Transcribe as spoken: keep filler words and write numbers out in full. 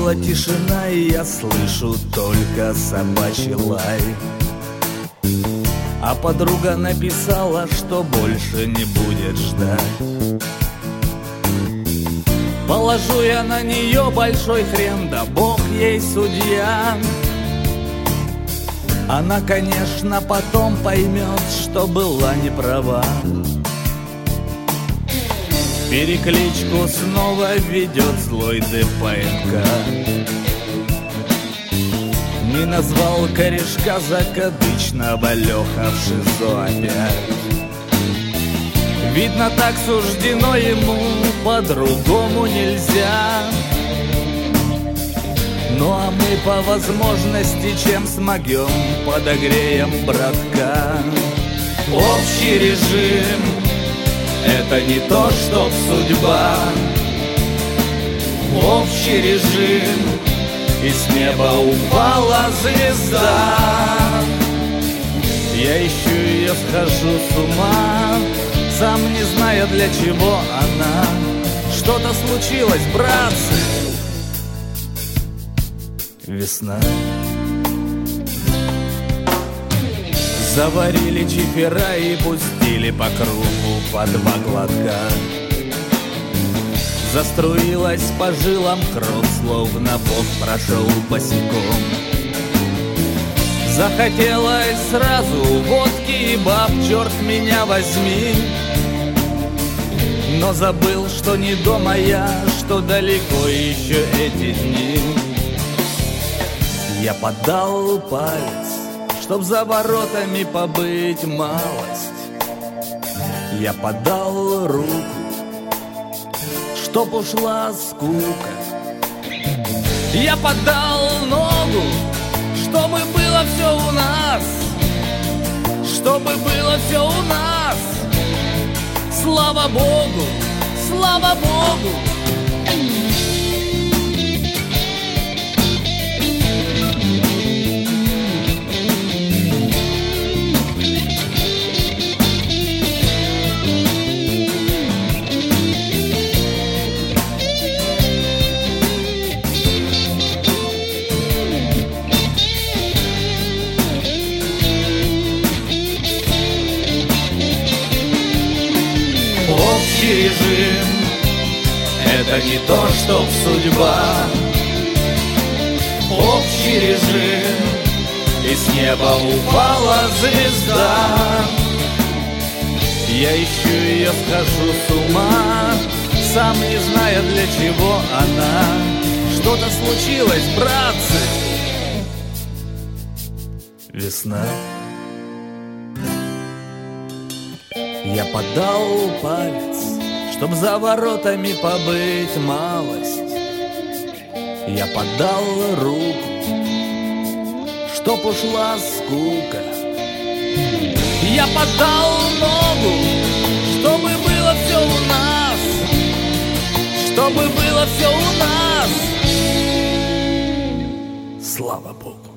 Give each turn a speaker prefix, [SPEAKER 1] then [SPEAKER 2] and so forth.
[SPEAKER 1] Наступила тишина, и я слышу только собачий лай. А подруга написала, что больше не будет ждать. Положу я на нее большой хрен, да бог ей судья. Она, конечно, потом поймет, что была не права. Перекличку снова ведет злой ДПНК. Не назвал корешка закадычного, Леха в ШИЗО опять. Видно, так суждено ему, по-другому нельзя. Ну а мы по возможности, чем смогем, подогреем братка. Общий режим — это не то, что судьба. Общий режим — и с неба упала звезда. Я ищу ее, схожу с ума, сам не зная, для чего она. Что-то случилось, братцы. Весна. Заварили чифера и пустили по кругу по два глотка. Заструилась по жилам кровь, словно бог прошел босиком. Захотелось сразу водки и баб, черт меня возьми. Но забыл, что не дома я, что далеко еще эти дни. Я подал палец, чтоб за воротами побыть малость. Я подал руку, чтоб ушла скука. Я подал ногу, чтобы было все у нас, чтобы было все у нас. Слава Богу, слава Богу. Общий режим — это не то, что судьба. Общий режим — и с неба упала звезда. Я ищу ее, схожу с ума, сам не зная, для чего она. Что-то случилось, братцы. Весна. Я подал палец, чтоб за воротами побыть малость. Я подал руку, чтоб ушла скука. Я подал ногу, чтобы было все у нас, чтобы было все у нас. Слава Богу.